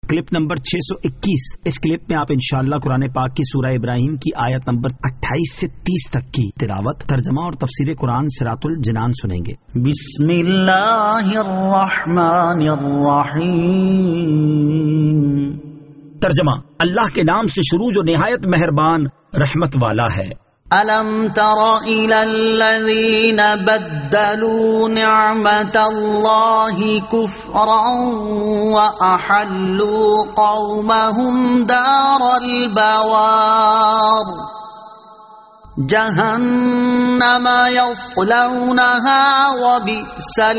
Clip number 621۔ اس clip میں آپ انشاءاللہ قرآن پاک کی سورہ ابراہیم کی آیت نمبر 28 سے 30 تک کی تلاوت، ترجمہ اور تفسیر قرآن صراط الجنان سنیں گے۔ بسم اللہ الرحمن الرحیم۔ ترجمہ: اللہ کے نام سے شروع جو نہایت مہربان رحمت والا ہے۔ أَلَمْ تَرَ إِلَى الَّذِينَ بَدَّلُوا نِعْمَةَ اللَّهِ كُفْرًا وَأَحَلُّوا قَوْمَهُمْ دَارَ الْبَوَارِ جَهَنَّمَ يَصْلَوْنَهَا وَبِئْسَ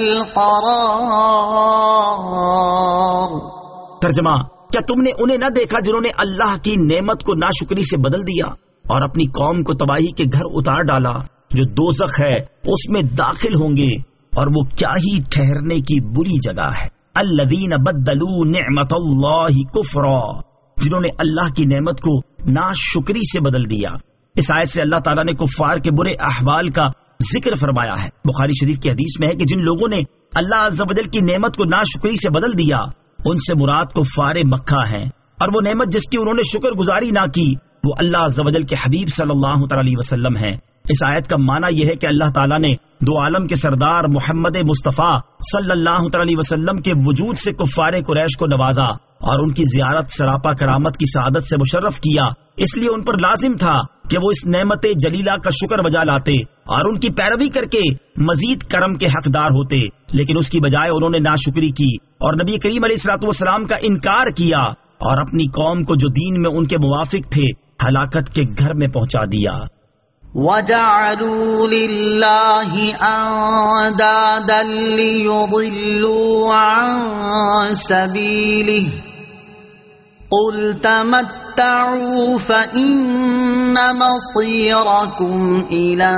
الْقَرَارُ۔ ترجمہ: کیا تم نے انہیں نہ دیکھا جنہوں نے اللہ کی نعمت کو ناشکری سے بدل دیا اور اپنی قوم کو تباہی کے گھر اتار ڈالا؟ جو دوزخ ہے اس میں داخل ہوں گے اور وہ کیا ہی ٹھہرنے کی بری جگہ ہے۔ الذین بدلوا نعمت اللہ کفرا، جنہوں نے اللہ کی نعمت کو ناشکری سے بدل دیا۔ اس آیت سے اللہ تعالیٰ نے کفار کے برے احوال کا ذکر فرمایا ہے۔ بخاری شریف کی حدیث میں ہے کہ جن لوگوں نے اللہ عز و جل کی نعمت کو ناشکری سے بدل دیا ان سے مراد کفار مکہ ہیں، اور وہ نعمت جس کی انہوں نے شکر گزاری نہ کی وہ اللہ عز و جل کے حبیب صلی اللہ تعالی علیہ وسلم ہیں۔ اس آیت کا معنی یہ ہے کہ اللہ تعالیٰ نے دو عالم کے سردار محمد مصطفیٰ صلی اللہ تعالی علیہ وسلم کے وجود سے کفار قریش کو نوازا اور ان کی زیارت سراپا کرامت کی سعادت سے مشرف کیا۔ اس لیے ان پر لازم تھا کہ وہ اس نعمت جلیلہ کا شکر بجا لاتے اور ان کی پیروی کر کے مزید کرم کے حقدار ہوتے، لیکن اس کی بجائے انہوں نے ناشکری کی اور نبی کریم علیہ الصلوۃ والسلام کا انکار کیا اور اپنی قوم کو جو دین میں ان کے موافق تھے ہلاکت کے گھر میں پہنچا دیا۔ وَجَعَلُوا لِلَّهِ أَنْدَادًا لِيُضِلُّوا عَنْ سَبِيلِهِ قُلْ تَمَتَّعُوا فَإِنَّ مَصِيرَكُمْ إِلَى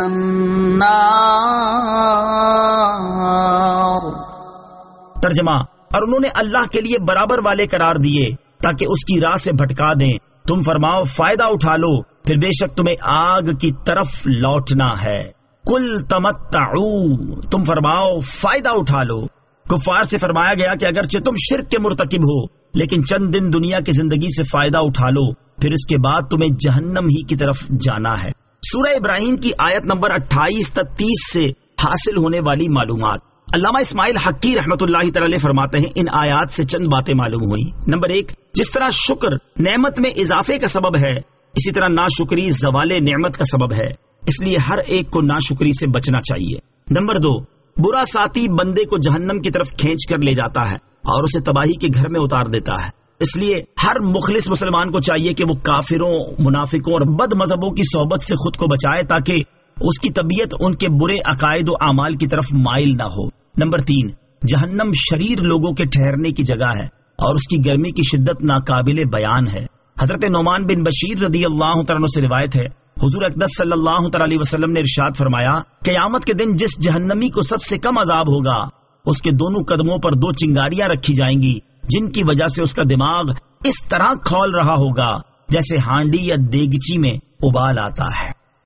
النَّارِ۔ ترجمہ: اور انہوں نے اللہ کے لیے برابر والے قرار دیے تاکہ اس کی راہ سے بھٹکا دیں۔ تم فرماؤ فائدہ اٹھا لو، پھر بے شک تمہیں آگ کی طرف لوٹنا ہے۔ کل تمتعوا، تم فرماؤ فائدہ اٹھا لو۔ کفار سے فرمایا گیا کہ اگرچہ تم شرک کے مرتکب ہو لیکن چند دن دنیا کی زندگی سے فائدہ اٹھا لو، پھر اس کے بعد تمہیں جہنم ہی کی طرف جانا ہے۔ سورہ ابراہیم کی آیت نمبر 28 تا 30 سے حاصل ہونے والی معلومات۔ علامہ اسماعیل حقی رحمۃ اللہ تعالی فرماتے ہیں ان آیات سے چند باتیں معلوم ہوئی۔ نمبر 1، جس طرح شکر نعمت میں اضافے کا سبب ہے اسی طرح ناشکری زوال نعمت کا سبب ہے، اس لیے ہر ایک کو ناشکری سے بچنا چاہیے۔ نمبر 2، برا ساتھی بندے کو جہنم کی طرف کھینچ کر لے جاتا ہے اور اسے تباہی کے گھر میں اتار دیتا ہے، اس لیے ہر مخلص مسلمان کو چاہیے کہ وہ کافروں، منافقوں اور بد مذہبوں کی صحبت سے خود کو بچائے تاکہ اس کی طبیعت ان کے برے عقائد و اعمال کی طرف مائل نہ ہو۔ نمبر 3، جہنم شریر لوگوں کے ٹھہرنے کی جگہ ہے اور اس کی گرمی کی شدت ناقابل بیان ہے۔ حضرت نعمان بن بشیر رضی اللہ تعالیٰ عنہ سے روایت ہے، حضور اقدس صلی اللہ تعالی علیہ وسلم نے ارشاد فرمایا، قیامت کے دن جس جہنمی کو سب سے کم عذاب ہوگا اس کے دونوں قدموں پر 2 چنگاریاں رکھی جائیں گی جن کی وجہ سے اس کا دماغ اس طرح کھول رہا ہوگا جیسے ہانڈی یا دیگچی میں ابال آتا ہے۔